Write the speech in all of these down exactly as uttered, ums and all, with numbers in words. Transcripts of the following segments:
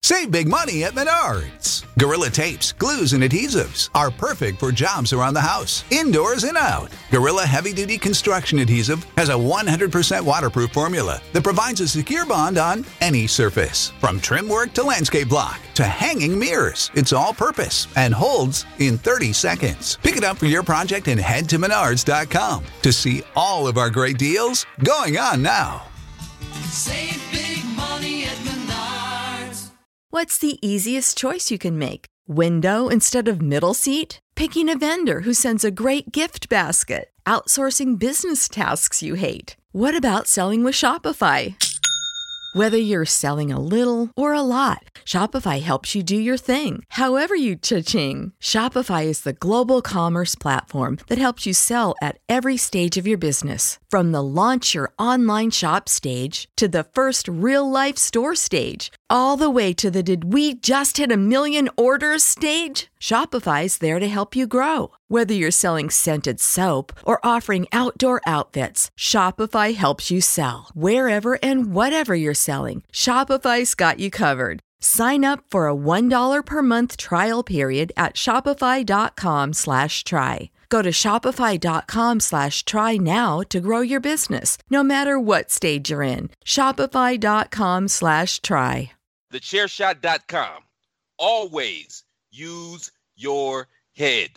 Save big money at Menards. Gorilla tapes, glues, and adhesives are perfect for jobs around the house, indoors and out. Gorilla Heavy Duty Construction Adhesive has a one hundred percent waterproof formula that provides a secure bond on any surface. From trim work to landscape block to hanging mirrors, it's all purpose and holds in thirty seconds. Pick it up for your project and head to menards dot com to see all of our great deals going on now. Save big money at Menards. What's the easiest choice you can make? Window instead of middle seat? Picking a vendor who sends a great gift basket? Outsourcing business tasks you hate? What about selling with Shopify? Whether you're selling a little or a lot, Shopify helps you do your thing, however you cha-ching. Shopify is the global commerce platform that helps you sell at every stage of your business. From the launch your online shop stage to the first real-life store stage, all the way to the did we just hit a million orders stage. Shopify's there to help you grow. Whether you're selling scented soap or offering outdoor outfits, Shopify helps you sell. Wherever and whatever you're selling, Shopify's got you covered. Sign up for a one dollar per month trial period at shopify.com slash try. Go to shopify.com slash try now to grow your business, no matter what stage you're in. Shopify.com slash try. the chair shot dot com. Always use your head.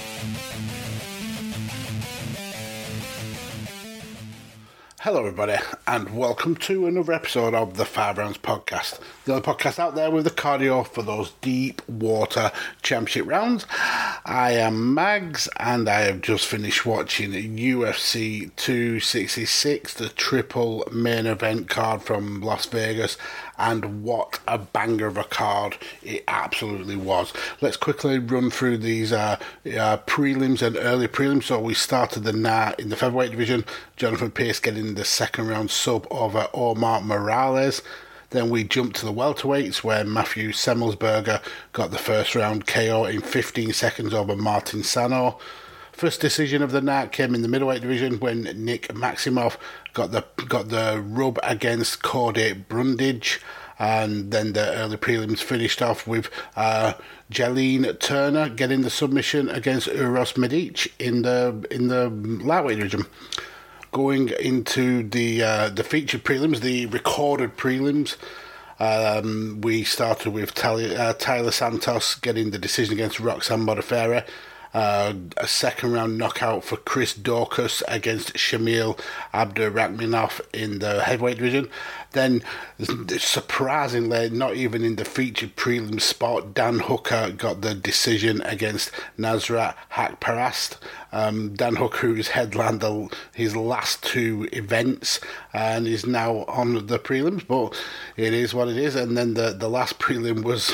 Hello everybody and welcome to another episode of the Five Rounds Podcast, the only podcast out there with the cardio for those deep water championship rounds. I am Mags and I have just finished watching U F C two sixty-six, the triple main event card from Las Vegas, and what a banger of a card it absolutely was. Let's quickly run through these uh, uh, prelims and early prelims. So we started the night in the featherweight division, Jonathan Pearce getting the second round sub over Omar Morales. Then we jumped to the welterweights where Matthew Semmelsberger got the first round K O in fifteen seconds over Martin Sano. First decision of the night came in the middleweight division when Nick Maximov got the got the rub against Cody Brundage. And then the early prelims finished off with uh, Jalene Turner getting the submission against Uros Medic in the in the lightweight division. Going into the uh, the featured prelims, the recorded prelims, um, we started with Tyler, uh, Tyler Santos getting the decision against Roxanne Modafferi. Uh, a second round knockout for Chris Daukaus against Shamil Abdurakhmanov in the heavyweight division. Then, surprisingly, not even in the featured prelim spot, Dan Hooker got the decision against Nasrat Haqparast. Um, Dan Hooker, who's headlined the, his last two events and is now on the prelims, but it is what it is. And then the, the last prelim was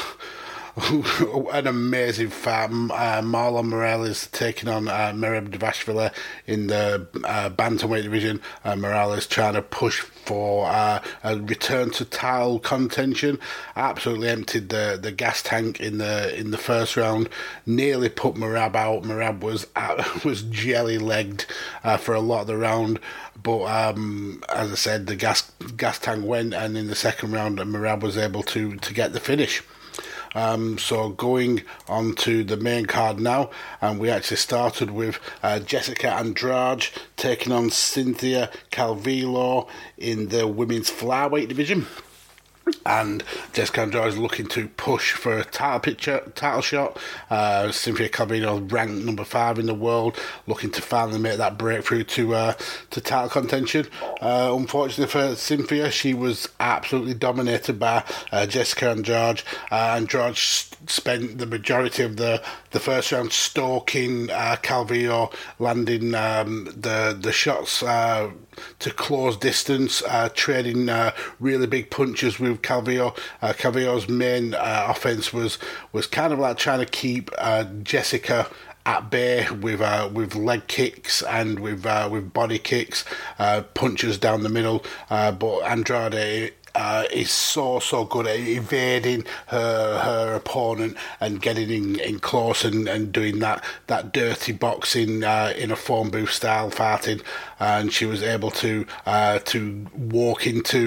an amazing fight. Uh, Marlon Morales taking on uh, Merab Dvalishvili in the uh, bantamweight division. Uh, Morales trying to push for uh, a return to title contention. Absolutely emptied the, the gas tank in the in the first round. Nearly put Merab out. Merab was uh, was jelly legged uh, for a lot of the round. But um, as I said, the gas gas tank went, and in the second round, Merab was able to to get the finish. Um, so going on to the main card now, and we actually started with uh, Jessica Andrade taking on Cynthia Calvillo in the women's flyweight division. And Jessica Andrade is looking to push for a title picture, title shot. Uh, Cynthia Calvillo ranked number five in the world, looking to finally make that breakthrough to uh, to title contention. Uh, unfortunately for Cynthia, she was absolutely dominated by uh, Jessica Andrade. Uh, Andrade spent the majority of the, the first round stalking uh, Calvillo, landing um, the the shots Uh, to close distance, uh, trading uh, really big punches with Calvillo. Uh, Calvillo's main uh, offense was was kind of like trying to keep uh, Jessica at bay with uh, with leg kicks and with uh, with body kicks, uh, punches down the middle. Uh, but Andrade Uh, is so, so good at evading her her opponent and getting in, in close and, and doing that, that dirty boxing uh, in a phone booth style fighting. And she was able to uh, to walk into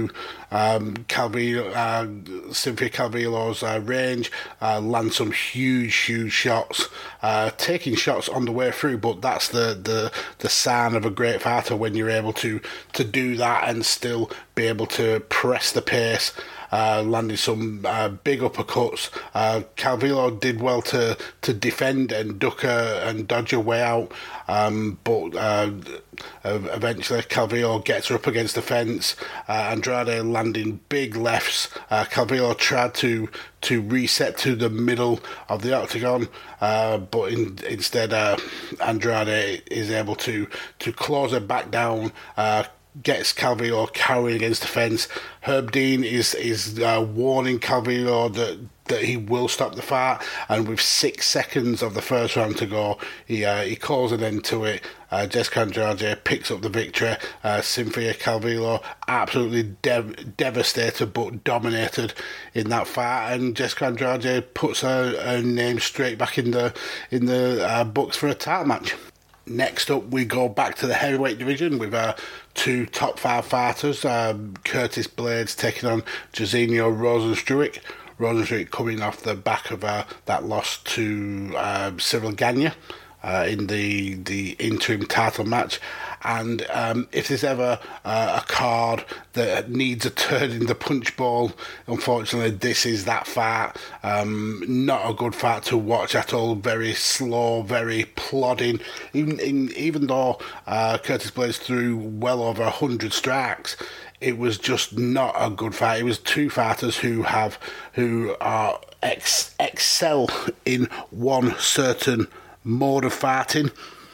um, Calvillo, uh, Cynthia Calvillo's uh, range, uh, land some huge, huge shots, uh, taking shots on the way through. But that's the, the, the sign of a great fighter, when you're able to, to do that and still be able to press the pace. Uh, landing some uh, big uppercuts. Uh, Calvillo did well to, to defend and duck her and dodge her way out, um, but uh, eventually Calvillo gets her up against the fence. Uh, Andrade landing big lefts. Uh, Calvillo tried to to reset to the middle of the octagon, uh, but in, instead uh, Andrade is able to, to close her back down, uh, gets Calvillo cowering against the fence. Herb Dean is is uh, warning Calvillo that that he will stop the fight, and with six seconds of the first round to go, he uh, he calls an end to it. Uh, Jessica Andrade picks up the victory. Uh, Cynthia Calvillo absolutely dev- devastated but dominated in that fight, and Jessica Andrade puts her, her name straight back in the in the uh, books for a title match. Next up, we go back to the heavyweight division with uh, two top five fighters. Um, Curtis Blades taking on Jairzinho Rozenstruik. Rozenstruik coming off the back of uh, that loss to uh, Cyril Gagné uh, in the the interim title match. And um, if there's ever uh, a card that needs a turn in the punch bowl, unfortunately, this is that fight. Um, not a good fight to watch at all. Very slow, very plodding. Even in, even though uh, Curtis Blades threw well over a hundred strikes, it was just not a good fight. It was two fighters who have who are ex- excel in one certain mode of fighting.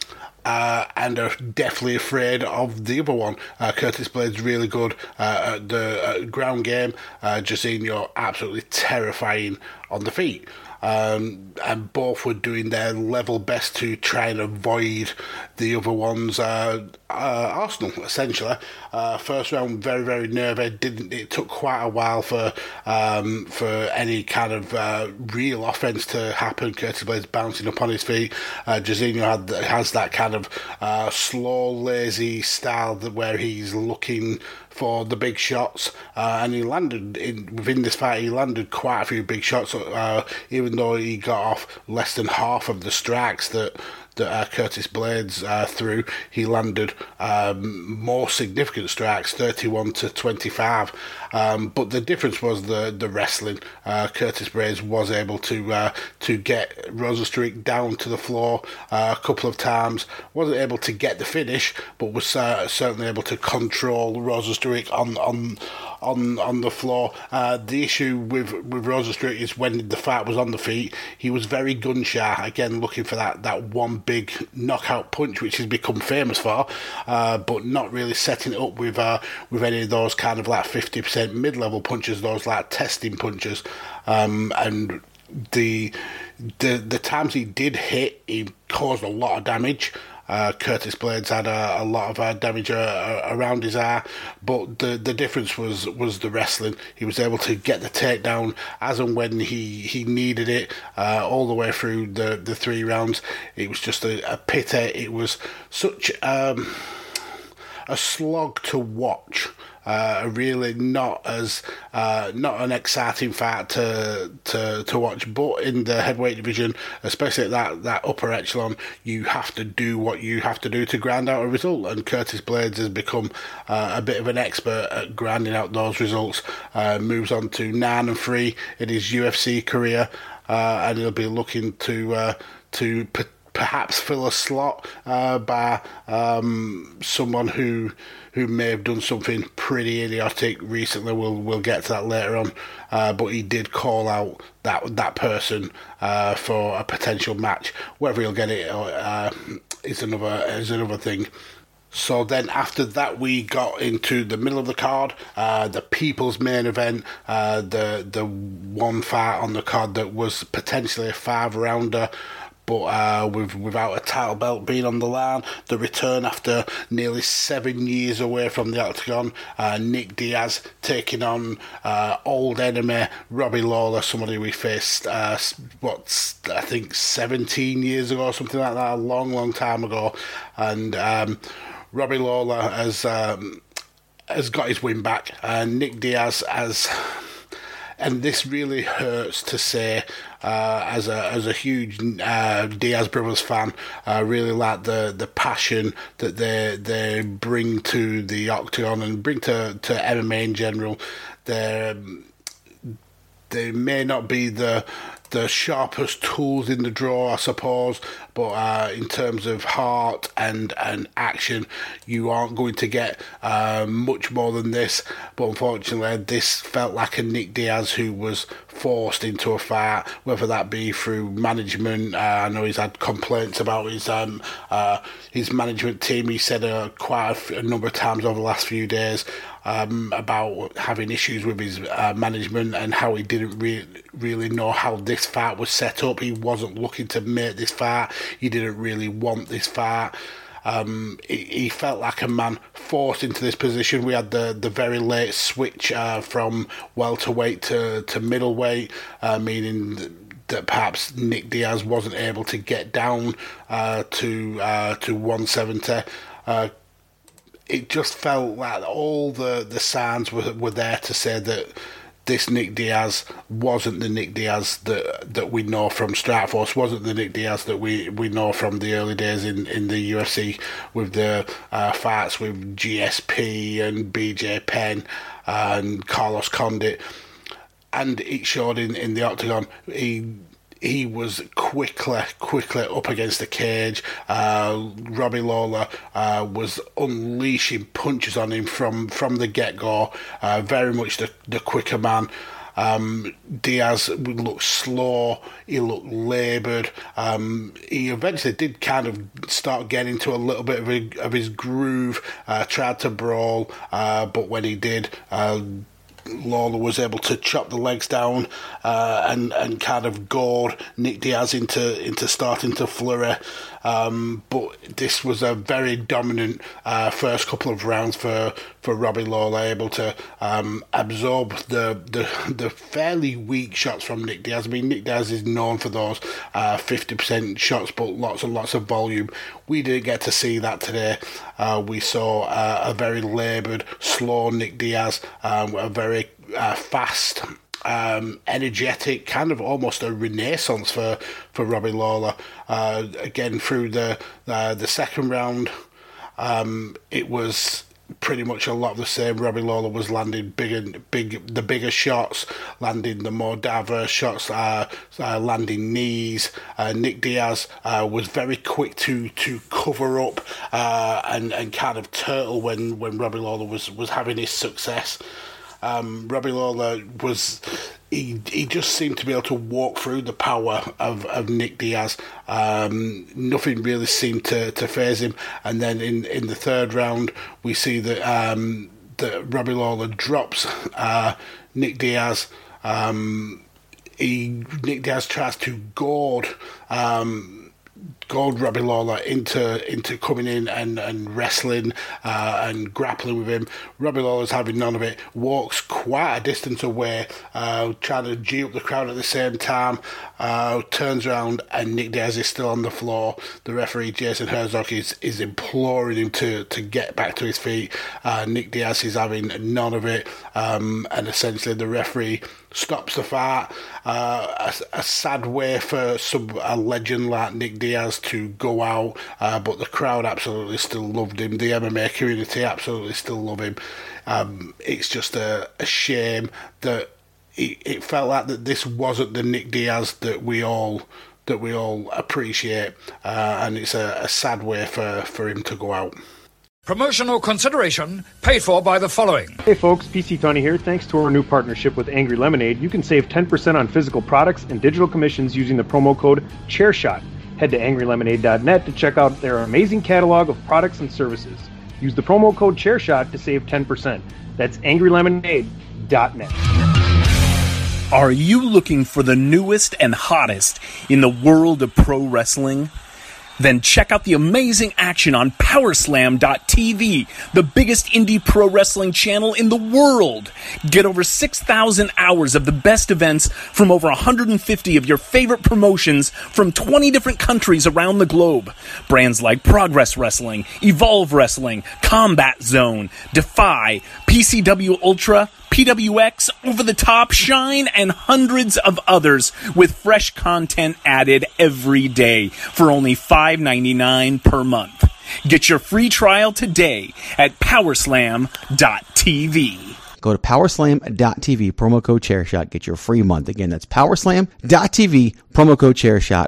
Uh, and are definitely afraid of the other one. Uh, Curtis Blades really good uh, at the uh, ground game. Uh, Jairzinho absolutely terrifying on the feet. Um, and both were doing their level best to try and avoid the other one's uh, uh, arsenal, essentially. Uh, first round, very, very nervy. Didn't it took quite a while for um, for any kind of uh, real offense to happen. Curtis Blades bouncing up on his feet. Uh, Jairzinho had, has that kind of uh, slow, lazy style that where he's looking for the big shots, uh, and he landed in within this fight. He landed quite a few big shots, uh, even though he got off less than half of the strikes that that uh, Curtis Blades uh, threw. He landed um, more significant strikes, thirty-one to twenty-five. Um, but the difference was the the wrestling. Uh, Curtis Blades was able to uh, to get Rozenstruik down to the floor uh, a couple of times. Wasn't able to get the finish, but was uh, certainly able to control Rozenstruik on on on on the floor. Uh, the issue with with Rozenstruik is when the fight was on the feet, he was very gun shy. Again, looking for that that one big knockout punch, which he's become famous for, uh, but not really setting it up with uh, with any of those kind of like fifty percent mid-level punches, those like testing punches, um, and the the the times he did hit, he caused a lot of damage. Uh, Curtis Blades had a, a lot of uh, damage uh, around his eye, but the the difference was was the wrestling. He was able to get the takedown as and when he, he needed it, uh, all the way through the, the three rounds. It was just a, a pity. It was such um, a slog to watch. Uh, really not as uh, not an exciting fight to to to watch, but in the heavyweight division, especially at that, that upper echelon, you have to do what you have to do to grind out a result. And Curtis Blades has become uh, a bit of an expert at grinding out those results. Uh, moves on to nine and three in his U F C career, uh, and he'll be looking to uh, to. P- perhaps fill a slot uh, by um, someone who who may have done something pretty idiotic recently. We'll we'll get to that later on. Uh, but he did call out that that person uh, for a potential match. Whether he'll get it uh, is another is another thing. So then after that, we got into the middle of the card, uh, the people's main event, uh, the the one fight on the card that was potentially a five rounder. But uh, with, without a title belt being on the line, the return after nearly seven years away from the octagon, uh, Nick Diaz taking on uh, old enemy Robbie Lawler, somebody we faced, uh, what, I think seventeen years ago, or something like that, a long, long time ago. And um, Robbie Lawler has... Um, has got his win back. Uh, Nick Diaz has, and this really hurts to say, uh, as a as a huge uh, Diaz brothers fan, I uh, really like the, the passion that they they bring to the octagon and bring to, to M M A in general. They're, they may not be the the sharpest tools in the drawer, I suppose, but uh, in terms of heart and, and action, you aren't going to get uh, much more than this. But unfortunately, this felt like a Nick Diaz who was forced into a fight, whether that be through management. Uh, I know he's had complaints about his um, uh, his management team. He said uh, quite a, f- a number of times over the last few days um, about having issues with his uh, management and how he didn't re- really know how this fight was set up. He wasn't looking to make this fight. He didn't really want this fight. Um, he, he felt like a man forced into this position. We had the, the very late switch uh, from welterweight to, to middleweight, uh, meaning that perhaps Nick Diaz wasn't able to get down uh, to uh, to one seventy. Uh, it just felt like all the, the signs were, were there to say that this Nick Diaz wasn't the Nick Diaz that that we know from Strikeforce, wasn't the Nick Diaz that we, we know from the early days in, in the U F C with the uh, fights with G S P and B J Penn and Carlos Condit. And it showed in, in the octagon. He he was quickly, quickly up against the cage. Uh, Robbie Lawler uh, was unleashing punches on him from, from the get-go. Uh, very much the, the quicker man. Um, Diaz looked slow, he looked laboured. Um, he eventually did kind of start getting into a little bit of, a, of his groove, uh, tried to brawl, uh, but when he did, uh, Lawler was able to chop the legs down uh, and and kind of goad Nick Diaz into into starting to flurry. Um, but this was a very dominant uh, first couple of rounds for, for Robbie Lawler, able to um, absorb the, the the fairly weak shots from Nick Diaz. I mean, Nick Diaz is known for those uh, fifty percent shots, but lots and lots of volume. We didn't get to see that today. Uh, we saw uh, a very laboured, slow Nick Diaz, um, a very uh, fast, Um, energetic, kind of almost a renaissance for, for Robbie Lawler. Uh, again, through the uh, the second round, um, it was pretty much a lot of the same. Robbie Lawler was landing big and big, the bigger shots, landing the more diverse shots, uh, uh, landing knees. Uh, Nick Diaz uh, was very quick to to cover up uh, and and kind of turtle when when Robbie Lawler was was having his success. Um, Robbie Lawler was, he he just seemed to be able to walk through the power of, of Nick Diaz. Um, nothing really seemed to, to faze him. And then in, in the third round, we see that, um, that Robbie Lawler drops uh, Nick Diaz. Um, he Nick Diaz tries to goad um, goad Robbie Lawler into into coming in and, and wrestling uh, and grappling with him. Robbie Lawler's having none of it, walks quite a distance away, uh, trying to G up the crowd at the same time, uh, turns around and Nick Diaz is still on the floor. The referee, Jason Herzog, is, is imploring him to, to get back to his feet. Uh, Nick Diaz is having none of it, um, and essentially the referee stops the fight. Uh, a, a sad way for some a legend like Nick Diaz to go out, uh, but the crowd absolutely still loved him. The M M A community absolutely still love him. Um, it's just a, a shame that it, it felt like that this wasn't the Nick Diaz that we all that we all appreciate, uh, and it's a, a sad way for, for him to go out. Promotional consideration paid for by the following. Hey folks, P C Tony here. Thanks to our new partnership with Angry Lemonade, you can save ten percent on physical products and digital commissions using the promo code ChairShot. Head to angry lemonade dot net to check out their amazing catalog of products and services. Use the promo code ChairShot to save ten percent. That's angry lemonade dot net. Are you looking for the newest and hottest in the world of pro wrestling? Then check out the amazing action on Powerslam dot T V, the biggest indie pro wrestling channel in the world. Get over six thousand hours of the best events from over one hundred fifty of your favorite promotions from twenty different countries around the globe. Brands like Progress Wrestling, Evolve Wrestling, Combat Zone, Defy, P C W Ultra, P W X, Over the Top, Shine, and hundreds of others with fresh content added every day for only five dollars and ninety-nine cents per month. Get your free trial today at Powerslam dot T V. Go to Powerslam dot T V, promo code ChairShot, get your free month. Again, that's Powerslam dot T V, promo code ChairShot.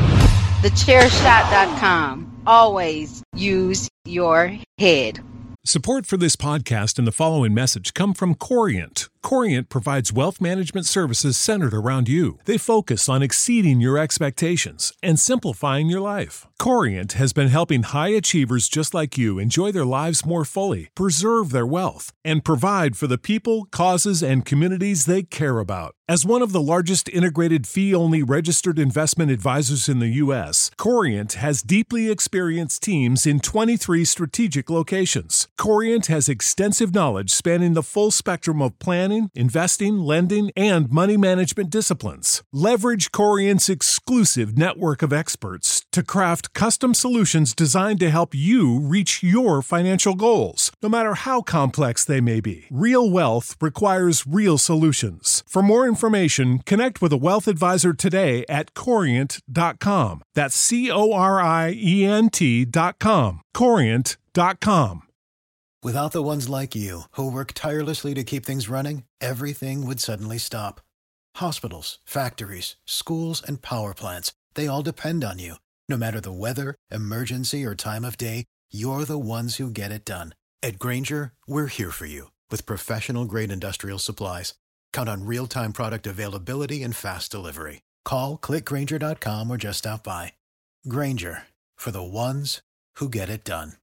the chair shot dot com. Always use your head. Support for this podcast and the following message come from Corient. Corient provides wealth management services centered around you. They focus on exceeding your expectations and simplifying your life. Corient has been helping high achievers just like you enjoy their lives more fully, preserve their wealth, and provide for the people, causes, and communities they care about. As one of the largest integrated fee-only registered investment advisors in the U S, Corient has deeply experienced teams in twenty-three strategic locations. Corient has extensive knowledge spanning the full spectrum of planning, investing, lending, and money management disciplines. Leverage Corient's exclusive network of experts to craft custom solutions designed to help you reach your financial goals, no matter how complex they may be. Real wealth requires real solutions. For more information, connect with a wealth advisor today at corient dot com. That's C O R I E N T dot com. corient dot com. Without the ones like you, who work tirelessly to keep things running, everything would suddenly stop. Hospitals, factories, schools, and power plants, they all depend on you. No matter the weather, emergency, or time of day, you're the ones who get it done. At Grainger, we're here for you with professional-grade industrial supplies. Count on real-time product availability and fast delivery. Call, click Grainger dot com, or just stop by. Grainger, for the ones who get it done.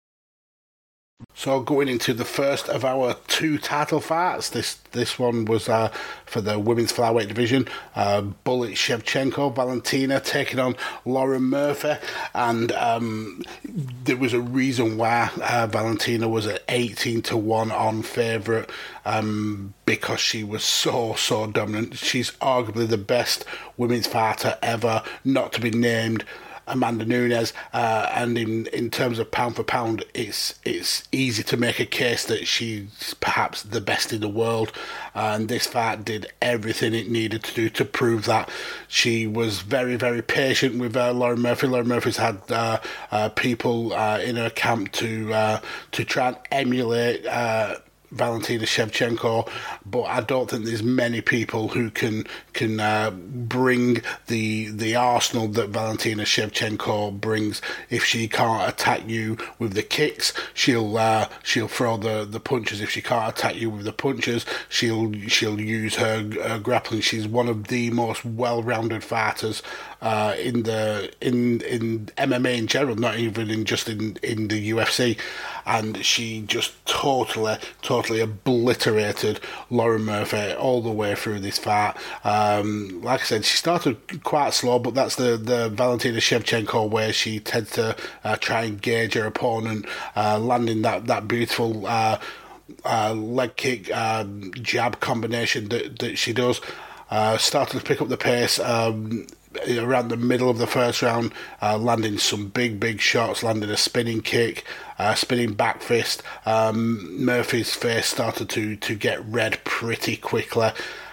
So going into the first of our two title fights, this this one was uh, for the women's flyweight division. Uh, Bullet Shevchenko, Valentina taking on Lauren Murphy, and um, there was a reason why uh, Valentina was at eighteen to one on favourite, um, because she was so so dominant. She's arguably the best women's fighter ever, not to be named Amanda Nunes, uh, and in, in terms of pound for pound, it's it's easy to make a case that she's perhaps the best in the world, and this fight did everything it needed to do to prove that. She was very, very patient with uh, Lauren Murphy. Lauren Murphy's had uh, uh, people uh, in her camp to uh, to try and emulate uh, Valentina Shevchenko, but I don't think there's many people who can can uh, bring the the arsenal that Valentina Shevchenko brings. If she can't attack you with the kicks, she'll uh, she'll throw the, the punches. If she can't attack you with the punches, she'll she'll use her, her grappling. She's one of the most well-rounded fighters uh, in the in in M M A in general, not even in just in, in the U F C. And she just totally, totally obliterated Lauren Murphy all the way through this fight. Um, like I said, she started quite slow, but that's the, the Valentina Shevchenko way. She tends to uh, try and gauge her opponent, uh, landing that, that beautiful uh, uh, leg kick, uh, jab combination that, that she does. Uh, started to pick up the pace um, around the middle of the first round, uh, landing some big, big shots, landing a spinning kick, uh, spinning back fist. Um, Murphy's face started to, to get red pretty quickly,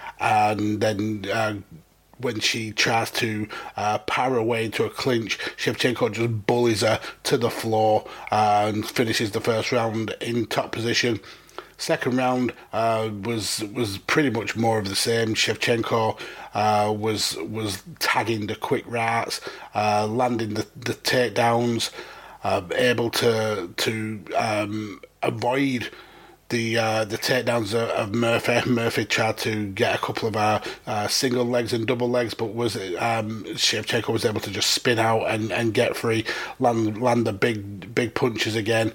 and then uh, when she tries to uh, power away into a clinch, Shevchenko just bullies her to the floor uh, and finishes the first round in top position. Second round uh, was was pretty much more of the same. Shevchenko uh, was was tagging the quick rights, uh, landing the, the takedowns, uh, able to to um, avoid the uh, the takedowns of, of Murphy. Murphy tried to get a couple of uh, uh, single legs and double legs, but was um, Shevchenko was able to just spin out and, and get free, land land the big big punches again.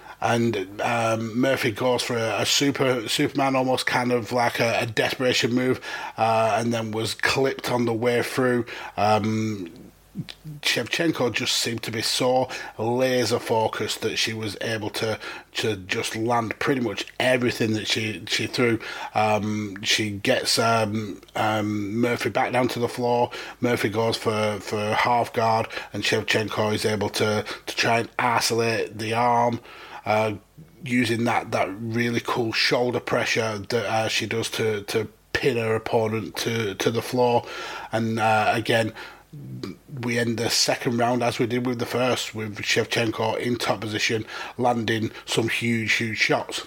And um, Murphy goes for a, a super Superman, almost kind of like a, a desperation move, uh, and then was clipped on the way through. Um, Shevchenko just seemed to be so laser focused that she was able to to just land pretty much everything that she she threw. Um, she gets um, um, Murphy back down to the floor. Murphy goes for, for half guard, and Shevchenko is able to, to try and isolate the arm, uh, using that, that really cool shoulder pressure that uh, she does to, to pin her opponent to, to the floor. And uh, again, we end the second round as we did with the first, with Shevchenko in top position, landing some huge, huge shots.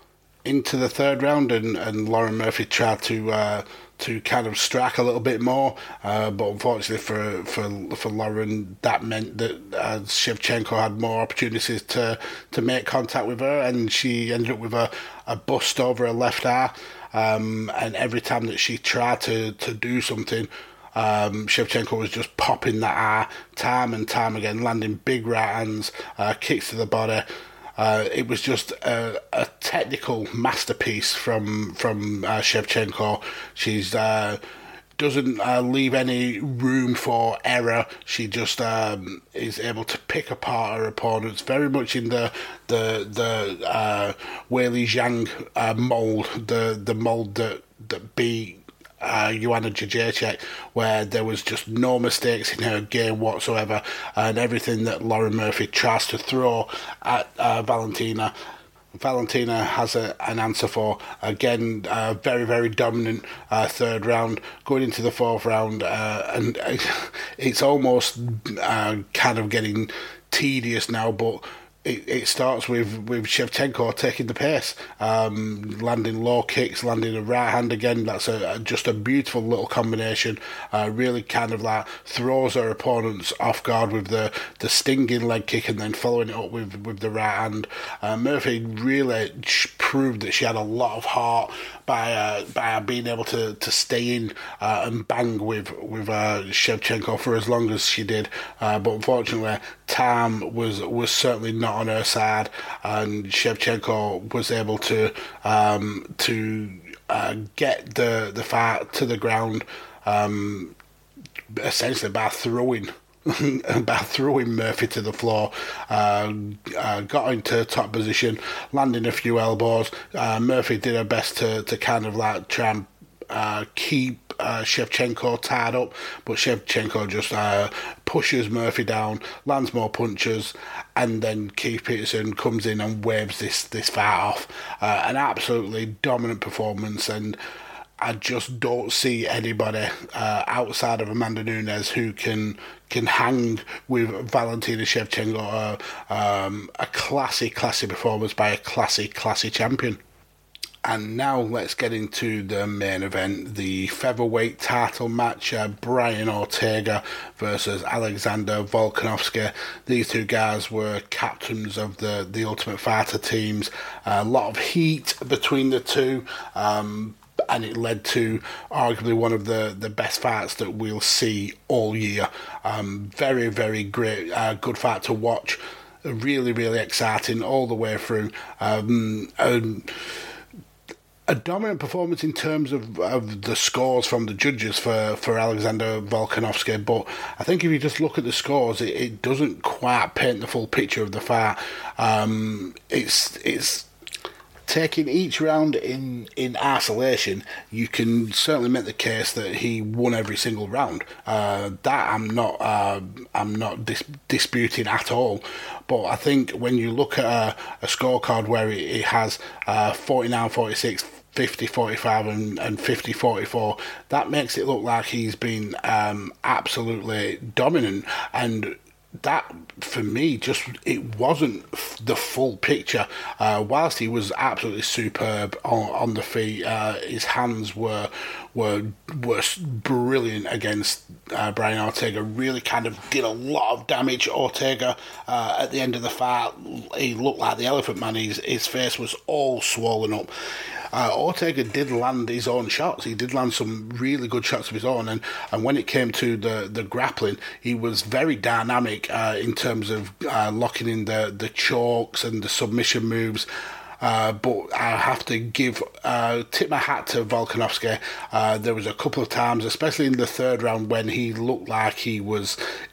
Into the third round, and, and Lauren Murphy tried to uh, to kind of strike a little bit more, uh, but unfortunately for for for Lauren, that meant that uh, Shevchenko had more opportunities to to make contact with her, and she ended up with a, a bust over her left eye. Um, and every time that she tried to, to do something, Um, Shevchenko was just popping that eye time and time again, landing big right hands, uh, kicks to the body. Uh, it was just a, a technical masterpiece from from uh, Shevchenko. She's uh, doesn't uh, leave any room for error. She just um, is able to pick apart her opponents, very much in the the the uh, Weili Zhang uh, mold, the the mold that that beat Uh, Joanna Jędrzejczyk, where there was just no mistakes in her game whatsoever, and everything that Lauren Murphy tries to throw at uh, Valentina, Valentina has a, an answer for. Again, uh, very, very dominant uh, third round, going into the fourth round, uh, and it's almost uh, kind of getting tedious now, but It, it starts with, with Shevchenko taking the pace, um, landing low kicks, landing a right hand again. That's a, a just a beautiful little combination. Uh, really kind of like throws her opponents off guard with the, the stinging leg kick, and then following it up with, with the right hand. Uh, Murphy really proved that she had a lot of heart by uh, by being able to, to stay in uh, and bang with with uh, Shevchenko for as long as she did. Uh, but unfortunately, time was was certainly not on her side, and Shevchenko was able to um, to uh, get the the fight to the ground, um, essentially by throwing by throwing Murphy to the floor. Uh, uh, got into top position, landing a few elbows. Uh, Murphy did her best to to kind of like try and uh, keep Uh, Shevchenko tied up, but Shevchenko just uh, pushes Murphy down, lands more punches, and then Keith Peterson comes in and waves this this fight off. Uh, an absolutely dominant performance, and I just don't see anybody uh, outside of Amanda Nunes who can can hang with Valentina Shevchenko. Uh, um, a classy, classy performance by a classy, classy champion. And now let's get into the main event, the featherweight title match, uh, Brian Ortega versus Alexander Volkanovski. These two guys were captains of the, the Ultimate Fighter teams. A lot of heat between the two, um, and it led to arguably one of the, the best fights that we'll see all year. Um, very, very great, uh, good fight to watch. Really, really exciting all the way through. Um, and a dominant performance in terms of, of the scores from the judges for, for Alexander Volkanovski, but I think if you just look at the scores, it, it doesn't quite paint the full picture of the fight. Um, it's it's taking each round in, in isolation, you can certainly make the case that he won every single round. Uh, that I'm not uh, I'm not dis- disputing at all. But I think when you look at a, a scorecard where it, it has uh, forty-nine forty-six, fifty forty-five and, and fifty forty-four, that makes it look like he's been um, absolutely dominant. And that, for me, just it wasn't the full picture. Uh, whilst he was absolutely superb on, on the feet, uh, his hands were were were brilliant against uh, Brian Ortega. Really kind of did a lot of damage. Ortega uh, at the end of the fight, he looked like the Elephant Man. His his face was all swollen up. Uh, Ortega did land his own shots. He did land some really good shots of his own, and, and when it came to the, the grappling, he was very dynamic uh, in terms of uh, locking in the, the chokes and the submission moves. Uh, but I have to give uh, tip my hat to Volkanovski. Uh, there was a couple of times, especially in the third round, when he looked like he was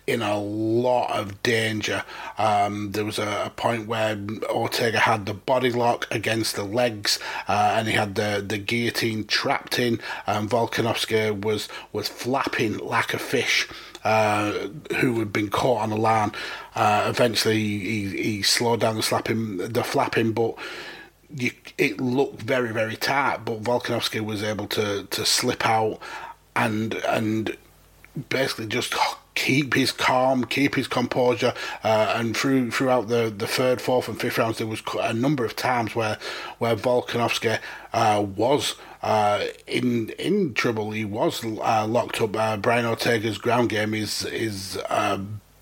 in a lot of danger. Um, there was a, a point where Ortega had the body lock against the legs, uh, and he had the, the guillotine trapped in, and Volkanovski was, was flapping like a fish, uh, who had been caught on a line. Uh, eventually, he, he slowed down the slapping, the flapping, but you, it looked very, very tight. But Volkanovski was able to, to slip out and and basically just keep his calm, keep his composure, uh, and through throughout the, the third, fourth, and fifth rounds, there was a number of times where where Volkanovski uh, was uh, in in trouble. He was uh, locked up. Uh, Brian Ortega's ground game is is. Uh,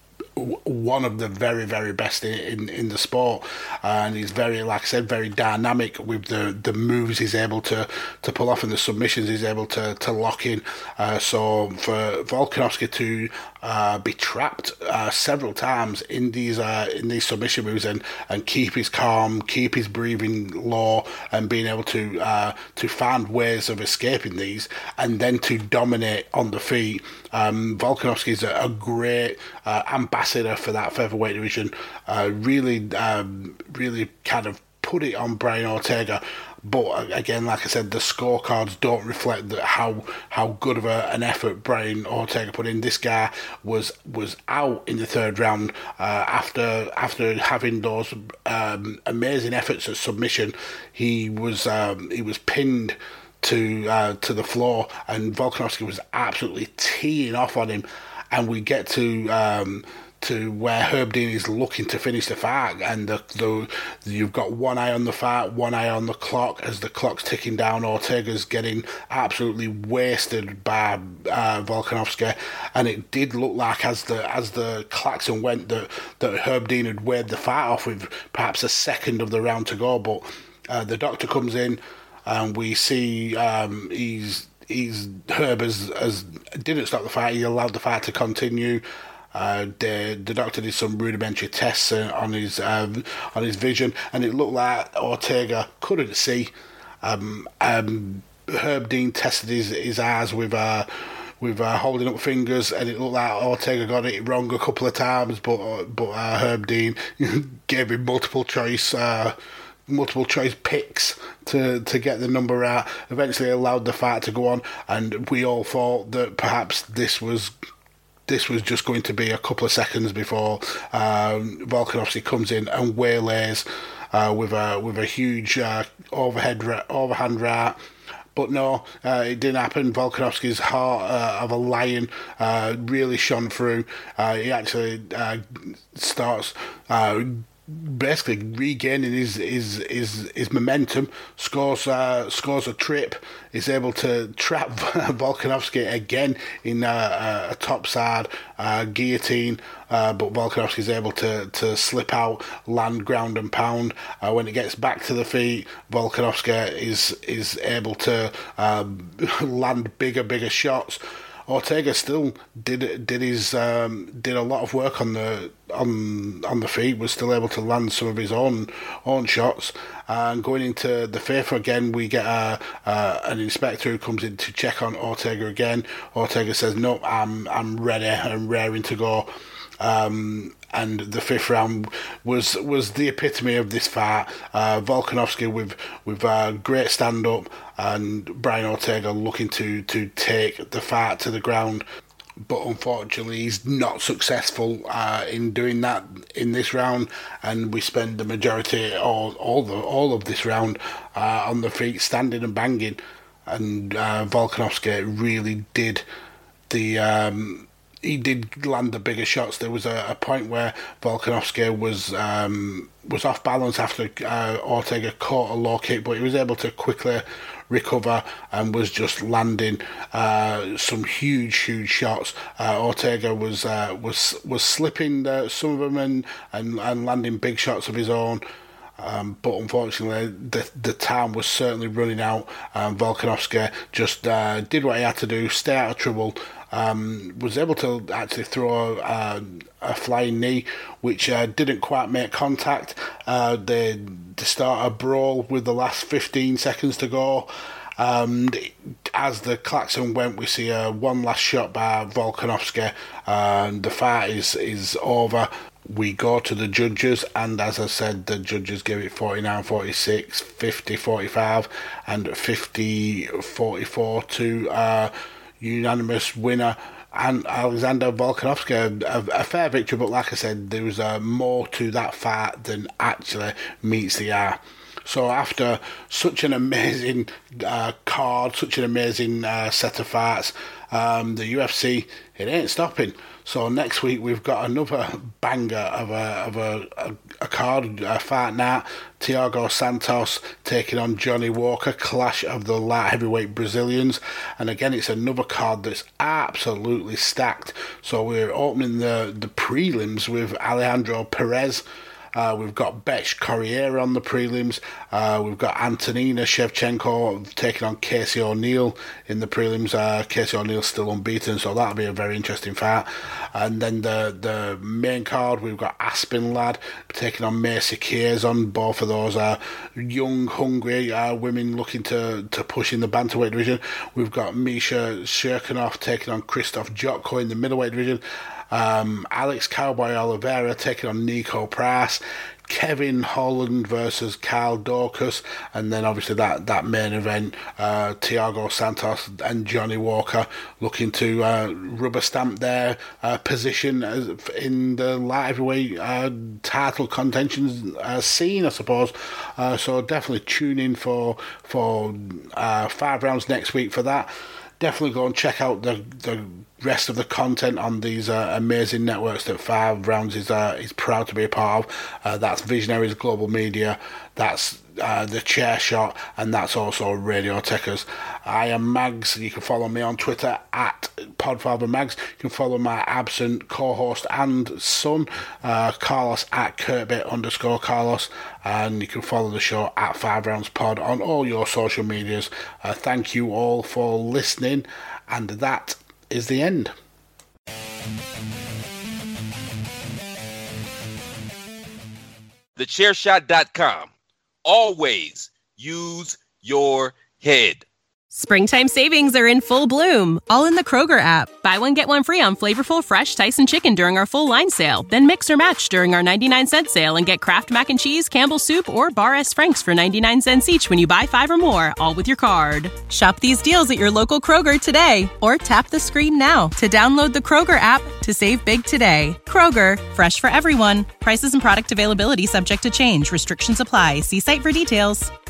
one of the very, very best in, in, in the sport, and he's very, like I said, very dynamic with the, the moves he's able to, to pull off and the submissions he's able to, to lock in. Uh, so for Volkanovski to uh, be trapped uh, several times in these uh, in these submission moves and, and keep his calm, keep his breathing low, and being able to uh, to find ways of escaping these, and then to dominate on the feet. Um, Volkanovski is a, a great uh, ambassador for that featherweight division. Uh, really, um, really kind of put it on Brian Ortega. But again, like I said, the scorecards don't reflect that how how good of a, an effort Brian Ortega put in. This guy was was out in the third round uh, after after having those um, amazing efforts at submission. He was um, he was pinned to uh, to the floor, and Volkanovski was absolutely teeing off on him. And we get to um, to where Herb Dean is looking to finish the fight, and the, the you've got one eye on the fight, one eye on the clock. As the clock's ticking down, Ortega's getting absolutely wasted by uh, Volkanovski, and it did look like as the as the klaxon went that that Herb Dean had waved the fight off with perhaps a second of the round to go. But uh, the doctor comes in, and we see um, he's he's Herb has, has didn't stop the fight. He allowed the fight to continue. Uh, the the doctor did some rudimentary tests on his um, on his vision, and it looked like Ortega couldn't see. Um, um, Herb Dean tested his, his eyes with uh, with uh, holding up fingers, and it looked like Ortega got it wrong a couple of times, but but uh, Herb Dean gave him multiple choice. Uh, multiple choice picks to, to get the number out, eventually allowed the fight to go on, and we all thought that perhaps this was this was just going to be a couple of seconds before um, Volkanovski comes in and waylays uh, with a with a huge uh, overhead overhand right. But no, uh, it didn't happen. Volkanovski's heart uh, of a lion uh, really shone through. Uh, he actually uh, starts Uh, basically regaining his his his, his momentum, scores uh, scores a trip, is able to trap Volkanovski again in uh, a topside uh, guillotine, uh, but Volkanovski is able to, to slip out, land ground and pound. Uh, when it gets back to the feet, Volkanovski is is able to uh, land bigger bigger shots. Ortega still did did his um, did a lot of work on the on on the feet. Was still able to land some of his own own shots. And going into the fifth again, we get a, uh, an inspector who comes in to check on Ortega again. Ortega says, "No, I'm I'm ready. I'm raring to go." Um, and the fifth round was was the epitome of this fight. Uh, Volkanovski with with a great stand up, and Brian Ortega looking to to take the fight to the ground. But unfortunately, he's not successful uh, in doing that in this round, and we spend the majority all all the all of this round uh, on the feet, standing and banging. And uh, Volkanovski really did the. Um, He did land the bigger shots. There was a, a point where Volkanovski was um, was off balance after uh, Ortega caught a low kick, but he was able to quickly recover and was just landing uh, some huge, huge shots. Uh, Ortega was uh, was was slipping uh, some of them and, and, and landing big shots of his own. Um, but unfortunately, the the time was certainly running out. Um, Volkanovski just uh, did what he had to do, stay out of trouble. Um, was able to actually throw a, a flying knee, which uh, didn't quite make contact. Uh, they, they start a brawl with the last fifteen seconds to go, Um, as the klaxon went, we see uh, one last shot by Volkanovski, and the fight is, is over. We go to the judges, and as I said, the judges gave it forty-nine forty-six, fifty forty-five, and fifty forty-four to uh, unanimous winner, and Alexander Volkanovski. A, a fair victory, but like I said, there was uh, more to that fight than actually meets the eye. So after such an amazing uh, card, such an amazing uh, set of fights, um, the U F C, it ain't stopping. So next week we've got another banger of a of a, a, a card, a fight night. Thiago Santos taking on Johnny Walker, clash of the light heavyweight Brazilians. And again, it's another card that's absolutely stacked. So we're opening the, the prelims with Alejandro Perez. Uh, we've got Betch Correia on the prelims. Uh, we've got Antonina Shevchenko taking on Casey O'Neill in the prelims. Uh, Casey O'Neill's still unbeaten, so that'll be a very interesting fight. And then the the main card, we've got Aspen Ladd taking on Macy Chiasson. Both of those are young, hungry uh, women looking to, to push in the bantamweight division. We've got Misha Shirkinov taking on Christoph Jotko in the middleweight division. Um, Alex Cowboy Oliveira taking on Nico Price, Kevin Holland versus Kyle Dorcas, and then obviously that, that main event, uh, Thiago Santos and Johnny Walker looking to uh, rubber stamp their uh, position as, in the light heavyweight uh, title contention uh, scene, I suppose. Uh, so definitely tune in for for uh, five rounds next week for that. Definitely go and check out the the rest of the content on these uh, amazing networks that Five Rounds is uh, is proud to be a part of. Uh, that's Visionaries Global Media, that's uh, The Chair Shot, and that's also Radio Techers. I am Mags. You can follow me on Twitter at Podfather Mags. You can follow my absent co-host and son, uh, Carlos, at Kurtbit underscore Carlos, and you can follow the show at Five Rounds Pod on all your social medias. Uh, thank you all for listening, and that is the end. the chair shot dot com. Always use your head. Springtime savings are in full bloom, all in the Kroger app. Buy one, get one free on flavorful, fresh Tyson chicken during our full line sale. Then mix or match during our ninety-nine cent sale and get Kraft Mac and Cheese, Campbell's Soup, or Bar S. Frank's for ninety-nine cents each when you buy five or more, all with your card. Shop these deals at your local Kroger today, or tap the screen now to download the Kroger app to save big today. Kroger, fresh for everyone. Prices and product availability subject to change. Restrictions apply. See site for details.